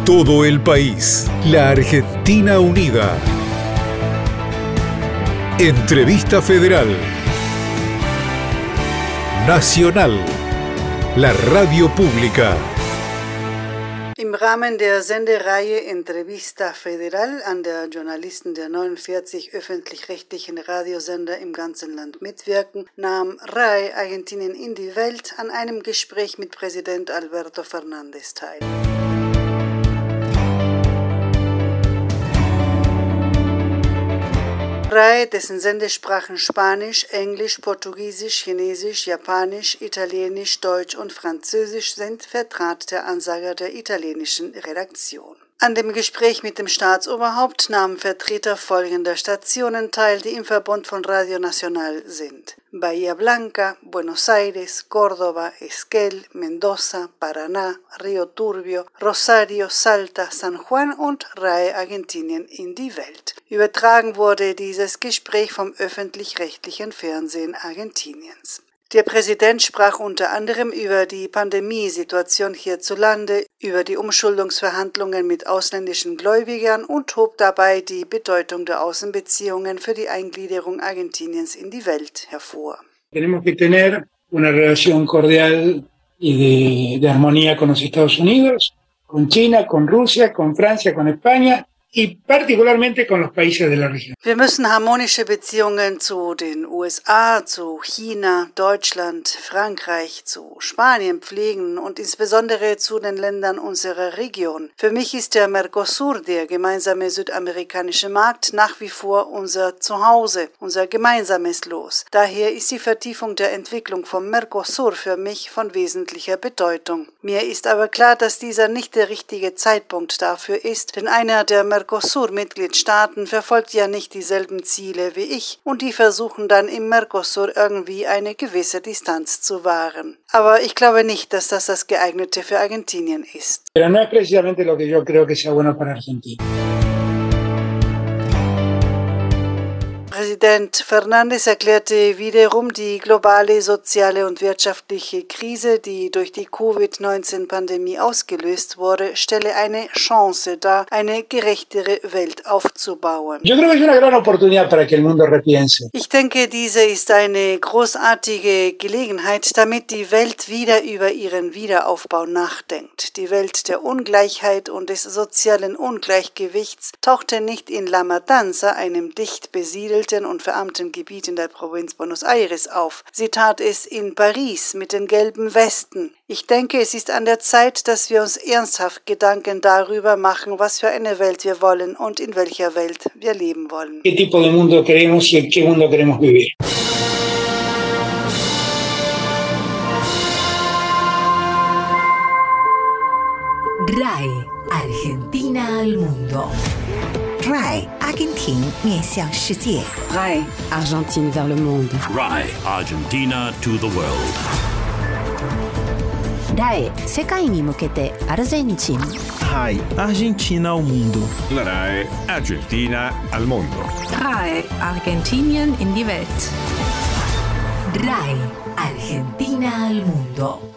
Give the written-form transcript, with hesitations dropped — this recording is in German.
todo el país. La Argentina unida. Entrevista Federal. Nacional. La radio pública. Im Rahmen der Sendereihe Entrevista Federal, an der Journalisten der 49 öffentlich-rechtlichen Radiosender im ganzen Land mitwirken, nahm RAI Argentinien in die Welt an einem Gespräch mit Präsident Alberto Fernández teil. RAI, dessen Sendesprachen Spanisch, Englisch, Portugiesisch, Chinesisch, Japanisch, Italienisch, Deutsch und Französisch sind, vertrat der Ansager der italienischen Redaktion. An dem Gespräch mit dem Staatsoberhaupt nahmen Vertreter folgender Stationen teil, die im Verbund von Radio Nacional sind: Bahía Blanca, Buenos Aires, Córdoba, Esquel, Mendoza, Paraná, Río Turbio, Rosario, Salta, San Juan und RAI Argentinien in die Welt. Übertragen wurde dieses Gespräch vom öffentlich-rechtlichen Fernsehen Argentiniens. Der Präsident sprach unter anderem über die Pandemiesituation hierzulande, über die Umschuldungsverhandlungen mit ausländischen Gläubigern und hob dabei die Bedeutung der Außenbeziehungen für die Eingliederung Argentiniens in die Welt hervor. Tenemos que tener una relación cordial y de armonía con los Estados Unidos, con China, con Rusia, con Francia, con España y particularmente con los países de la región. Wir müssen harmonische Beziehungen zu den USA, zu China, Deutschland, Frankreich, zu Spanien pflegen und insbesondere zu den Ländern unserer Region. Für mich ist der Mercosur, der gemeinsame südamerikanische Markt, nach wie vor unser Zuhause, unser gemeinsames Los. Daher ist die Vertiefung der Entwicklung vom Mercosur für mich von wesentlicher Bedeutung. Mir ist aber klar, dass dieser nicht der richtige Zeitpunkt dafür ist, denn einer der Mercosur-Mitgliedstaaten verfolgt ja nicht dieselben Ziele wie ich und die versuchen dann im Mercosur irgendwie eine gewisse Distanz zu wahren. Aber ich glaube nicht, dass das Geeignete für Argentinien ist. Pero no es precisamente lo que yo creo que sea bueno para Argentina. Präsident Fernández erklärte wiederum, die globale soziale und wirtschaftliche Krise, die durch die Covid-19-Pandemie ausgelöst wurde, stelle eine Chance dar, eine gerechtere Welt aufzubauen. Yo creo que es una gran oportunidad para que el mundo repiense. Ich denke, diese ist eine großartige Gelegenheit, damit die Welt wieder über ihren Wiederaufbau nachdenkt. Die Welt der Ungleichheit und des sozialen Ungleichgewichts tauchte nicht in La Matanza, einem dicht besiedelten und verarmten Gebiet in der Provinz Buenos Aires auf. Sie tat es in Paris mit den gelben Westen. Ich denke, es ist an der Zeit, dass wir uns ernsthaft Gedanken darüber machen, was für eine Welt wir wollen und in welcher Welt wir leben wollen. ¿Qué tipo de mundo queremos y en qué mundo queremos vivir? RAI, Argentina al mundo. RAI, Argentin 面向世界。 RAI, Argentine vers le monde. RAI, Argentina to the world. RAI, 世界に向けてアルゼンチン。 RAI, Argentina ao mundo. La RAI, Argentina al mundo. RAI, Argentinien in die Welt. RAI, Argentina al mundo.